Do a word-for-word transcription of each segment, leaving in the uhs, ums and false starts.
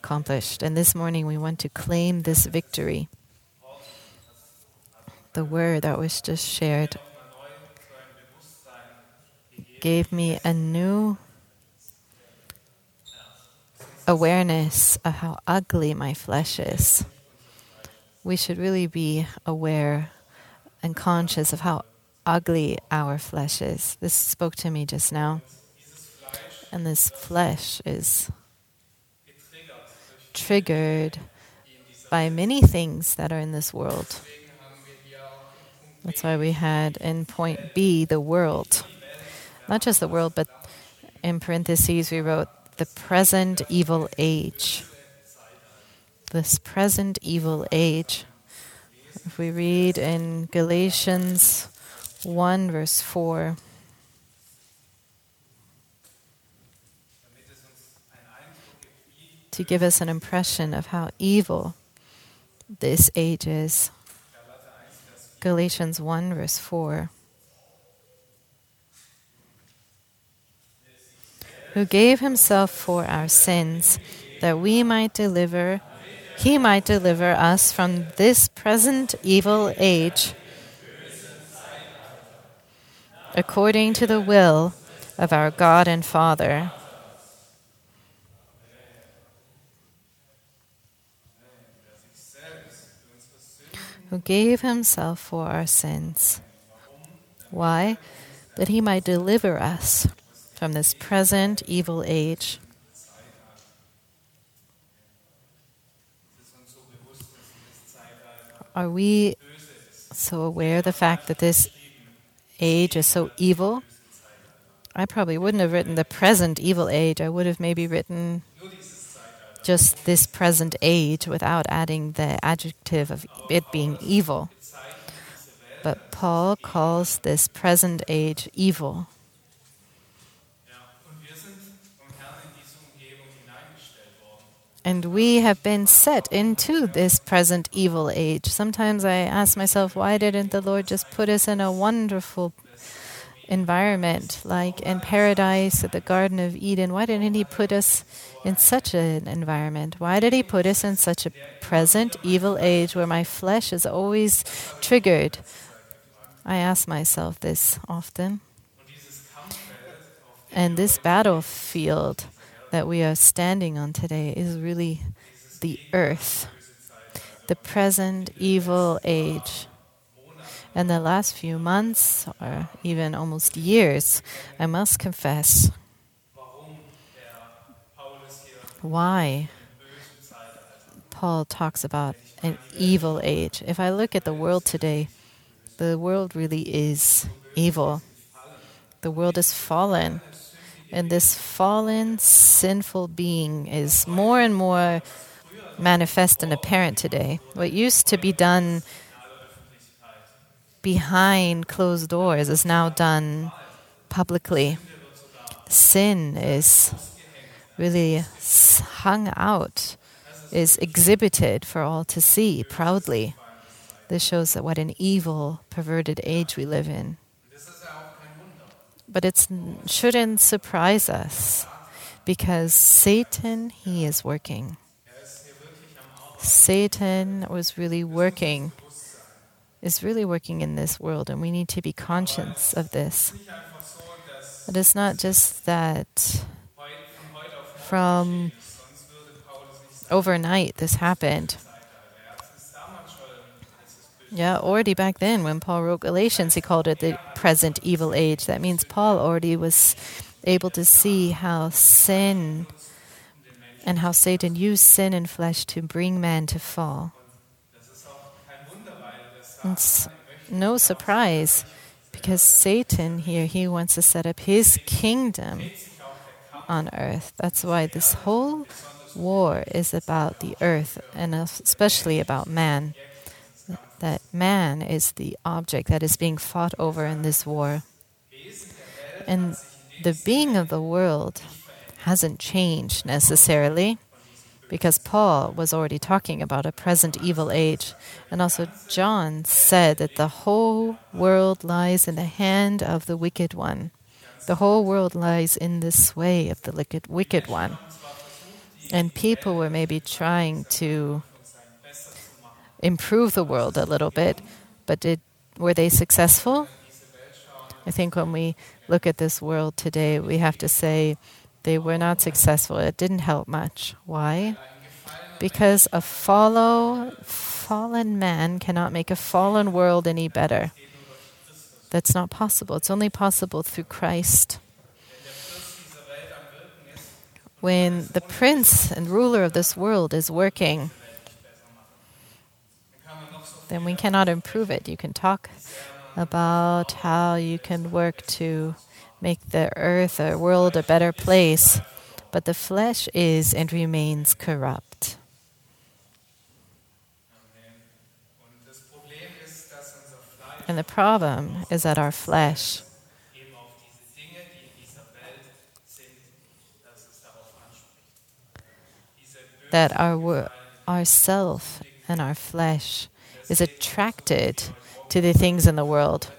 accomplished. And this morning we want to claim this victory. The word that was just shared gave me a new awareness of how ugly my flesh is. We should really be aware and conscious of how ugly our flesh is. This spoke to me just now. And this flesh is triggered by many things that are in this world. That's why we had in point B, the world. Not just the world, but in parentheses we wrote the present evil age. This present evil age. If we read in Galatians one verse four, to give us an impression of how evil this age is. Galatians one verse four. Who gave himself for our sins, that we might deliver, he might deliver us from this present evil age, according to the will of our God and Father. Who gave himself for our sins. Why? That he might deliver us from this present evil age. Are we so aware of the fact that this age is so evil? I probably wouldn't have written the present evil age. I would have maybe written just this present age without adding the adjective of it being evil. But Paul calls this present age evil. And we have been set into this present evil age. Sometimes I ask myself, why didn't the Lord just put us in a wonderful environment, like in paradise at the Garden of Eden? Why didn't he put us in such an environment? Why did he put us in such a present evil age where my flesh is always triggered? I ask myself this often. And this battlefield that we are standing on today is really the earth, the present evil age. And the last few months, or even almost years, I must confess, why Paul talks about an evil age. If I look at the world today, the world really is evil. The world is fallen. And this fallen, sinful being is more and more manifest and apparent today. What used to be done behind closed doors is now done publicly. Sin is really hung out, is exhibited for all to see proudly. This shows that what an evil, perverted age we live in. But it shouldn't surprise us, because Satan, he is working. Satan was really working, is really working in this world, and we need to be conscious of this. But it's not just that from overnight this happened. Yeah, already back then when Paul wrote Galatians, he called it the present evil age. That means Paul already was able to see how sin and how Satan used sin and flesh to bring man to fall. It's no surprise, because Satan here, he wants to set up his kingdom on earth. That's why this whole war is about the earth, and especially about man. That man is the object that is being fought over in this war. And the being of the world hasn't changed necessarily, because Paul was already talking about a present evil age. And also John said that the whole world lies in the hand of the wicked one. The whole world lies in the sway of the wicked, wicked one. And people were maybe trying to improve the world a little bit, but did were they successful? I think when we look at this world today, we have to say they were not successful. It didn't help much. Why? Because a follow, fallen man cannot make a fallen world any better. That's not possible. It's only possible through Christ. When the prince and ruler of this world is working, then we cannot improve it. You can talk about how you can work to make the earth or world a better place, but the flesh is and remains corrupt. And the problem is that our flesh that our our self and our flesh is attracted to the things in the world.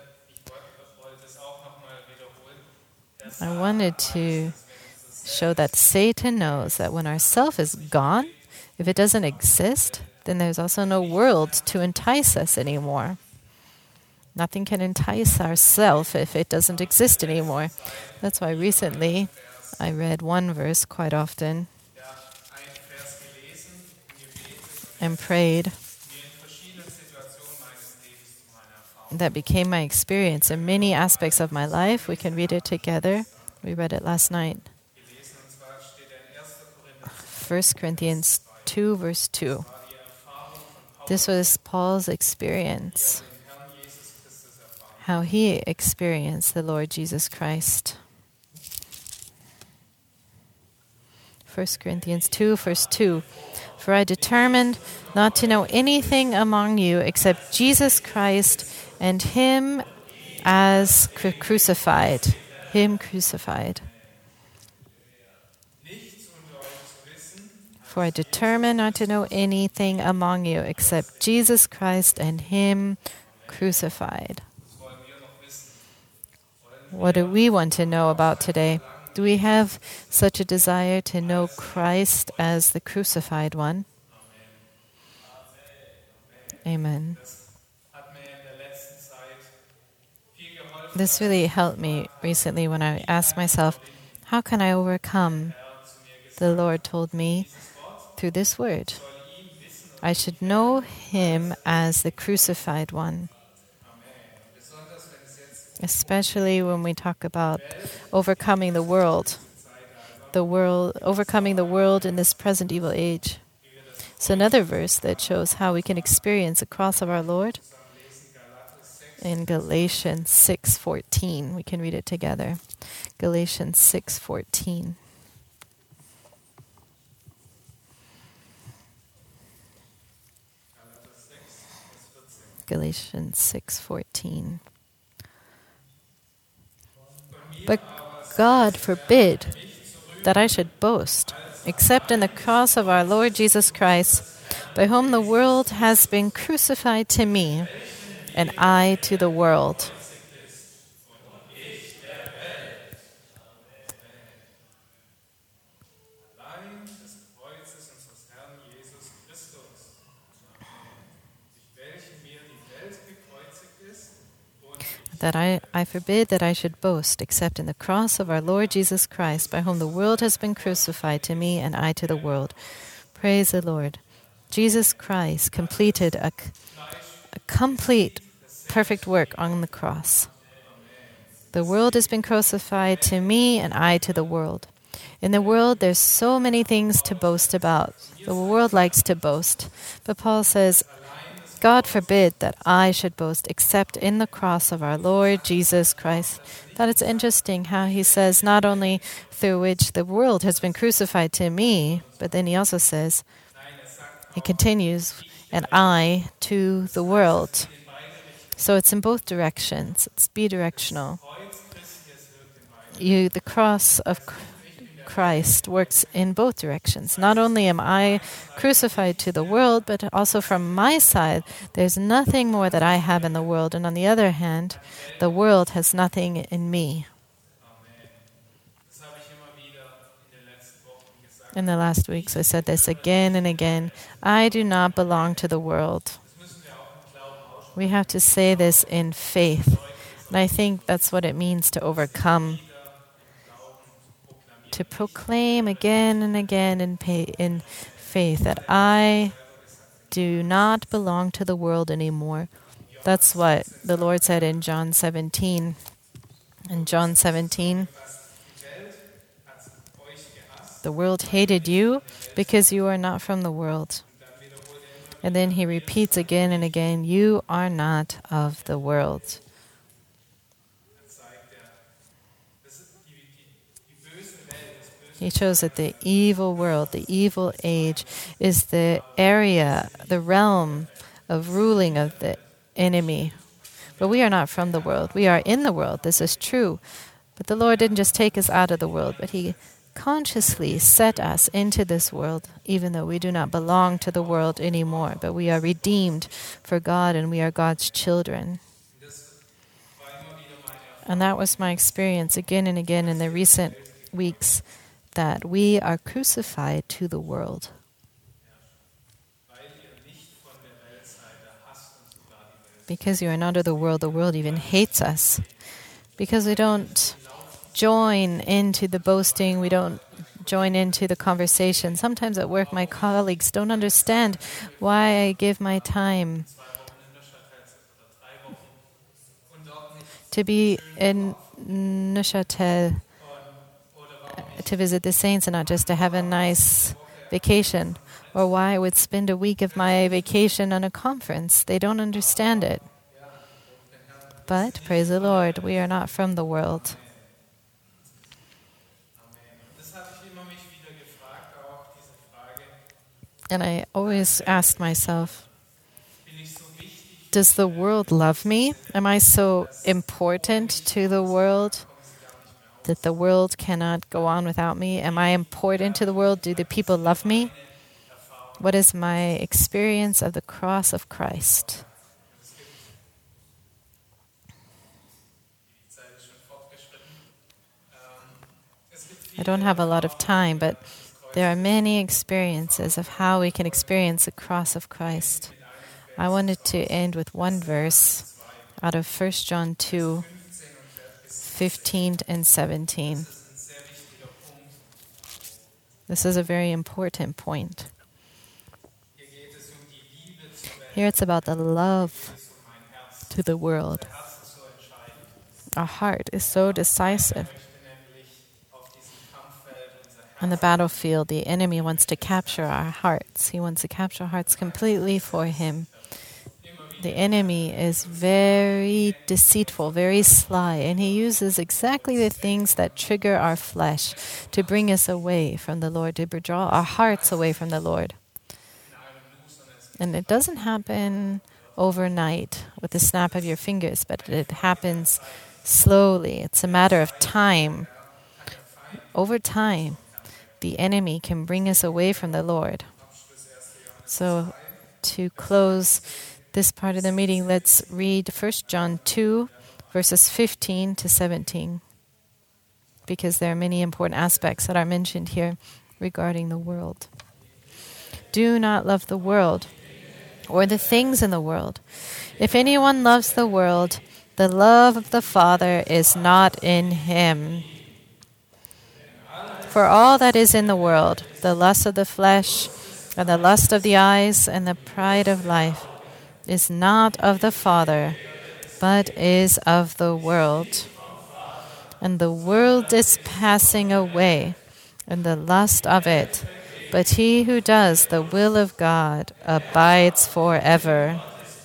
I wanted to show that Satan knows that when our self is gone, if it doesn't exist, then there's also no world to entice us anymore. Nothing can entice our self if it doesn't exist anymore. That's why recently I read one verse quite often and prayed. That became my experience in many aspects of my life. We can read it together. We read it last night. First Corinthians two, verse two. This was Paul's experience, how he experienced the Lord Jesus Christ. First Corinthians two, verse two. For I determined not to know anything among you except Jesus Christ and Him as cru- crucified. Him crucified. For I determined not to know anything among you except Jesus Christ and Him crucified. What do we want to know about today? Do we have such a desire to know Christ as the crucified one? Amen. This really helped me recently when I asked myself, how can I overcome? The Lord told me through this word. I should know Him as the crucified one. Especially when we talk about overcoming the world, the world, overcoming the world in this present evil age. So another verse that shows how we can experience the cross of our Lord in Galatians six fourteen. We can read it together. Galatians six fourteen. Galatians six fourteen. But God forbid that I should boast, except in the cross of our Lord Jesus Christ, by whom the world has been crucified to me, and I to the world. That I, I forbid that I should boast, except in the cross of our Lord Jesus Christ, by whom the world has been crucified to me, and I to the world. Praise the Lord. Jesus Christ completed a, a complete, perfect work on the cross. The world has been crucified to me, and I to the world. In the world, there's so many things to boast about. The world likes to boast. But Paul says, God forbid that I should boast except in the cross of our Lord Jesus Christ. That it's interesting how he says not only through which the world has been crucified to me, but then he also says, he continues, and I to the world. So it's in both directions. It's bidirectional. You, the cross of Christ works in both directions. Not only am I crucified to the world, but also from my side, there's nothing more that I have in the world. And on the other hand, the world has nothing in me. In the last weeks, I said this again and again. I do not belong to the world. We have to say this in faith. And I think that's what it means to overcome. To proclaim again and again in, pay, in faith that I do not belong to the world anymore. That's what the Lord said in John seventeen. In John seventeen, the world hated you because you are not from the world. And then he repeats again and again, you are not of the world. He shows that the evil world, the evil age, is the area, the realm of ruling of the enemy. But we are not from the world. We are in the world. This is true. But the Lord didn't just take us out of the world, but He consciously set us into this world, even though we do not belong to the world anymore. But we are redeemed for God, and we are God's children. And that was my experience again and again in the recent weeks, that we are crucified to the world. Because you are not of the world, the world even hates us. Because we don't join into the boasting, we don't join into the conversation. Sometimes at work, my colleagues don't understand why I give my time to be in Neuchâtel, to visit the saints and not just to have a nice vacation, or why I would spend a week of my vacation on a conference. They don't understand it. But, praise the Lord, we are not from the world. And I always asked myself, does the world love me? Am I so important to the world that the world cannot go on without me? Am I important to the world? Do the people love me? What is my experience of the cross of Christ? I don't have a lot of time, but there are many experiences of how we can experience the cross of Christ. I wanted to end with one verse out of First John two, fifteen and seventeen. This is a very important point. Here it's about the love to the world. Our heart is so decisive. On the battlefield, the enemy wants to capture our hearts. He wants to capture our hearts completely for him. The enemy is very deceitful, very sly, and he uses exactly the things that trigger our flesh to bring us away from the Lord, to draw our hearts away from the Lord. And it doesn't happen overnight with the snap of your fingers, but it happens slowly. It's a matter of time. Over time, the enemy can bring us away from the Lord. So, to close this part of the meeting, let's read First John two, verses fifteen to seventeen, because there are many important aspects that are mentioned here regarding the world. Do not love the world or the things in the world. If anyone loves the world, the love of the Father is not in him. For all that is in the world, the lust of the flesh, and the lust of the eyes, and the pride of life, is not of the Father, but is of the world. And the world is passing away, and the lust of it, but he who does the will of God abides forever.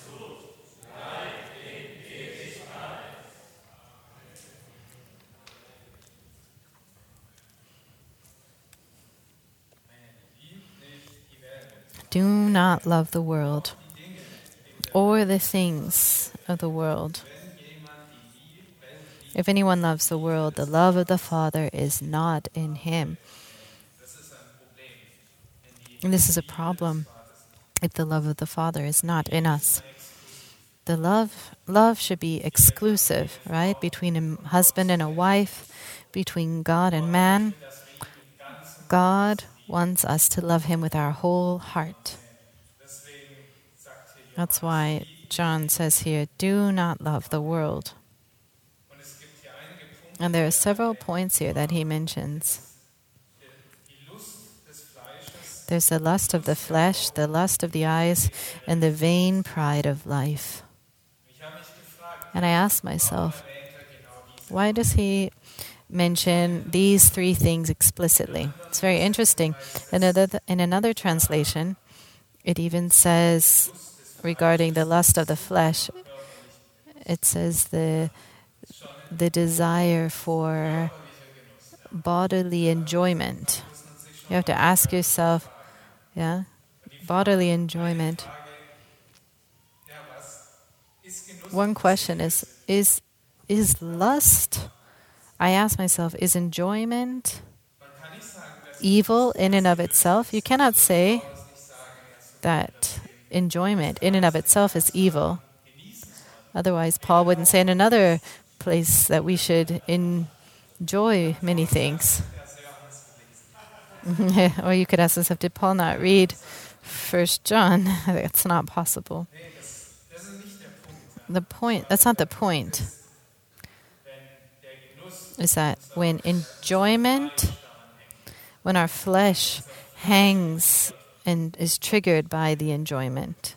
Do not love the world or the things of the world. If anyone loves the world, the love of the Father is not in him. And this is a problem if the love of the Father is not in us. The love, love should be exclusive, right? Between a husband and a wife, between God and man. God wants us to love Him with our whole heart. That's why John says here, do not love the world. And there are several points here that he mentions. There's the lust of the flesh, the lust of the eyes, and the vain pride of life. And I asked myself, why does he mention these three things explicitly? It's very interesting. In another, in another translation, it even says regarding the lust of the flesh, it says the the desire for bodily enjoyment. You have to ask yourself, yeah, bodily enjoyment. One question is, is, is lust, I ask myself, is enjoyment evil in and of itself? You cannot say that enjoyment in and of itself is evil. Otherwise, Paul wouldn't say in another place that we should enjoy many things. Or you could ask yourself, did Paul not read First John? That's not possible. The point, that's not the point. Is that when enjoyment, when our flesh hangs and is triggered by the enjoyment.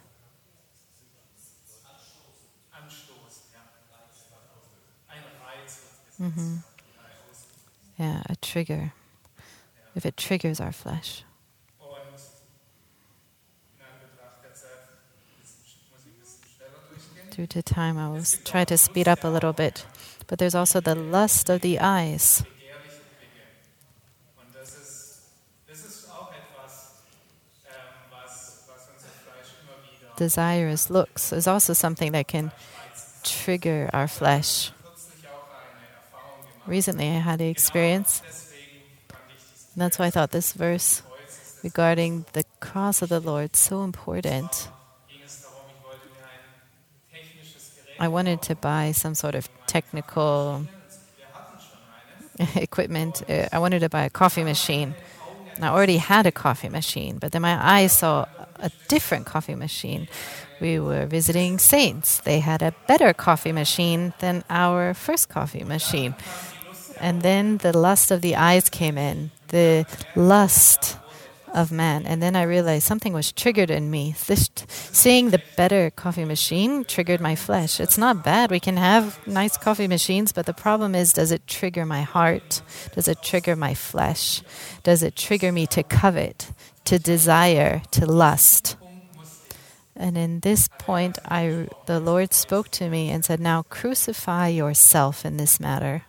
Mm-hmm. Yeah, a trigger. If it triggers our flesh. Due to time, I will try to speed up a little bit. But there's also the lust of the eyes. Desirous looks is also something that can trigger our flesh. Recently, I had the experience. And that's why I thought this verse regarding the cross of the Lord is so important. I wanted to buy some sort of technical equipment. I wanted to buy a coffee machine. And I already had a coffee machine, but then my eyes saw a different coffee machine. We were visiting saints. They had a better coffee machine than our first coffee machine. And then the lust of the eyes came in, the lust of man. And then I realized something was triggered in me. This, seeing the better coffee machine triggered my flesh. It's not bad. We can have nice coffee machines, but the problem is, does it trigger my heart? Does it trigger my flesh? Does it trigger me to covet, to desire, to lust? And in this point, I, the Lord spoke to me and said, now crucify yourself in this matter.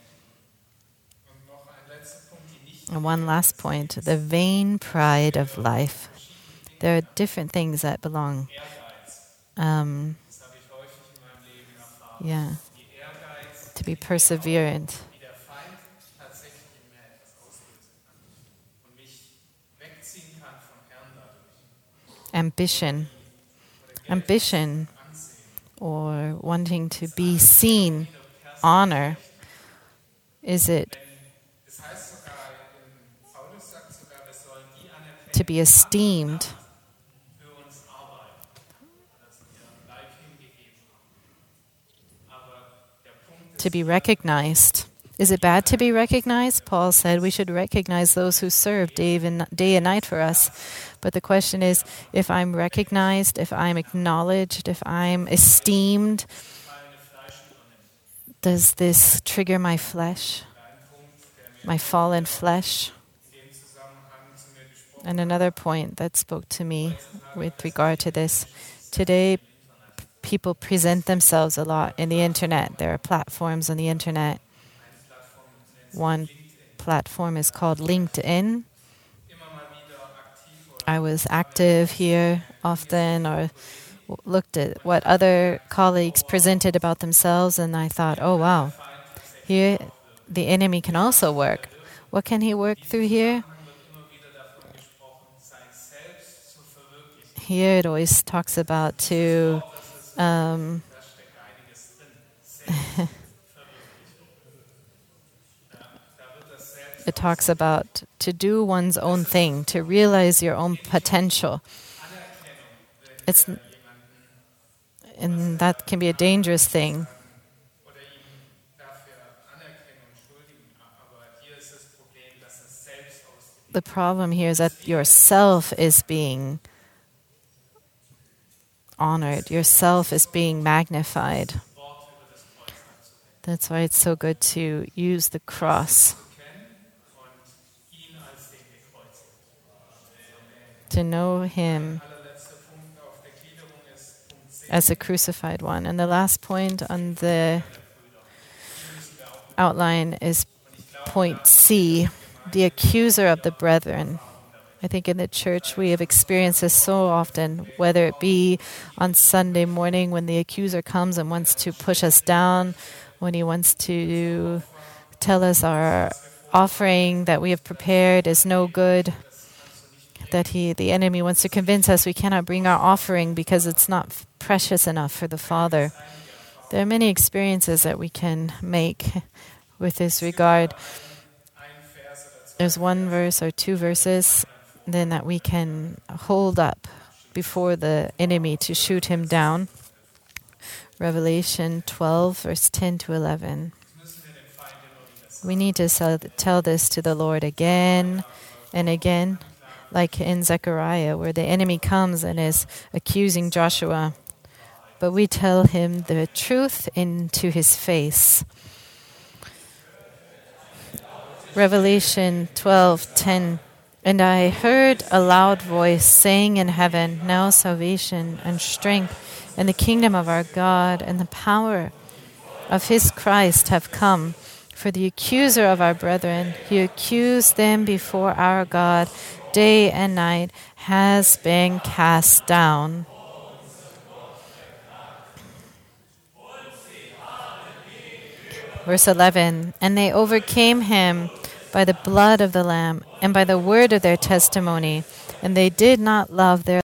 And one last point, the vain pride of life. There are different things that belong. Um, yeah, to be perseverant. Ambition. Ambition or wanting to be seen, honor. Is it to be esteemed? To be recognized. Is it bad to be recognized? Paul said we should recognize those who serve day and, day and night for us. But the question is, if I'm recognized, if I'm acknowledged, if I'm esteemed, does this trigger my flesh? My fallen flesh? And another point that spoke to me with regard to this. Today, people present themselves a lot in the internet. There are platforms on the internet. One platform is called LinkedIn. I was active here often, or looked at what other colleagues presented about themselves, and I thought, oh wow, here the enemy can also work. What can he work through here? Here it always talks about to um, it talks about to do one's own thing, to realize your own potential. It's, and that can be a dangerous thing. The problem here is that yourself is being honored, yourself is being magnified. That's why it's so good to use the cross, to know Him as the crucified one. And the last point on the outline is point C, the accuser of the brethren. I think in the church we have experienced this so often, whether it be on Sunday morning when the accuser comes and wants to push us down, when he wants to tell us our offering that we have prepared is no good, that he, the enemy wants to convince us we cannot bring our offering because it's not precious enough for the Father. There are many experiences that we can make with this regard. There's one verse or two verses then that we can hold up before the enemy to shoot him down. Revelation twelve, verse ten to eleven. We need to tell this to the Lord again and again, like in Zechariah, where the enemy comes and is accusing Joshua. But we tell him the truth into his face. Revelation twelve ten. And I heard a loud voice saying in heaven, now salvation and strength and the kingdom of our God and the power of His Christ have come. For the accuser of our brethren, He accused them before our God day and night, has been cast down. Verse eleven, and they overcame Him by the blood of the Lamb and by the word of their testimony, and they did not love their